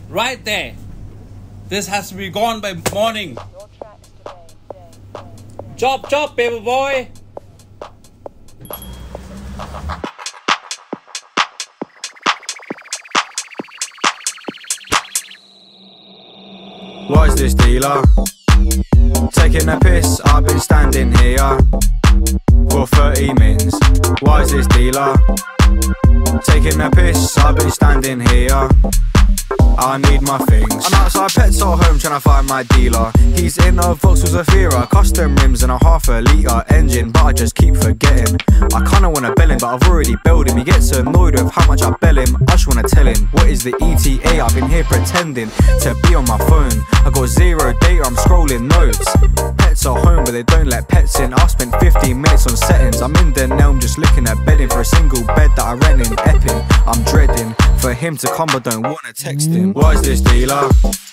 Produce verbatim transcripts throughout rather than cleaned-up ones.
Right there. This has to be gone by morning. Chop, chop, baby boy. What is this, dealer? Taking a piss, I've been standing here for thirty mins. Why is this, dealer? Taking a piss, I've been standing here. I need my things. I'm outside Petrol Home trying to find my dealer. He's in a Vauxhall Zafira, custom rims and a half a litre engine, but I just keep forgetting. I kinda wanna bell him, but I've already belled him. He gets annoyed with how much I bell him. I just wanna tell him, what is the E T A? I've been here pretending to be on my phone. I got zero data, I'm scrolling notes. Pets are home, but they don't let pets in. I spent fifteen minutes on settings. I'm in the Nelm just looking at bedding for a single bed that I rent in Epping. I'm dreading for him to come, but don't wanna text him. Why is this, dealer?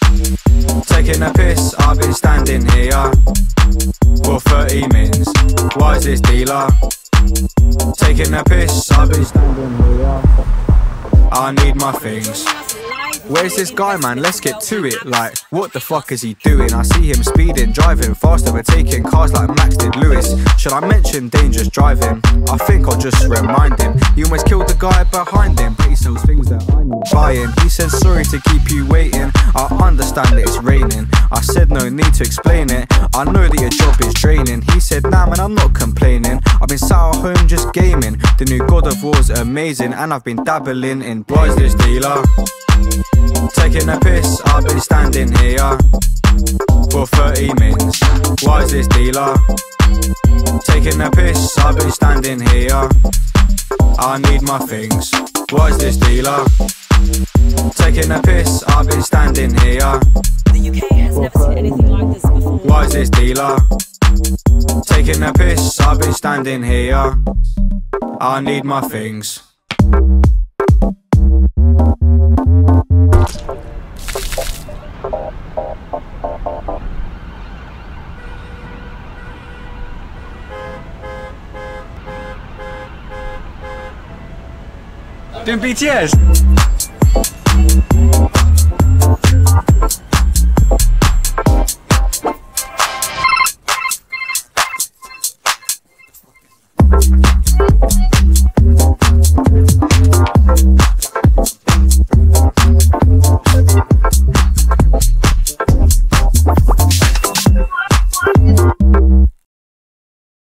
Taking a piss, I've been standing here for thirty mins. Why is this, dealer? Taking a piss, I've been standing here. I need my things. Where's this guy, man? Let's get to it. Like, what the fuck is he doing? I see him speeding, driving fast, overtaking cars like Max did Lewis. Should I mention dangerous driving? I think I'll just remind him. He almost killed the guy behind him, but he sells things that I need buying. He said sorry to keep you waiting. I understand that it's raining. I said no need to explain it. I know that your job is draining. He said nah man, I'm not complaining. I've been sat at home just gaming. The new God of War's amazing, and I've been dabbling in. Why is this, dealer? Taking a piss, I've been standing here for thirty mins. Why is this, dealer? Taking a piss, I've been standing here. I need my things. Why is this, dealer? Taking a piss, I've been standing here. The U K has never seen anything like this before. Why is this, dealer? Taking a piss, I've been standing here. I need my things. Doing B T S.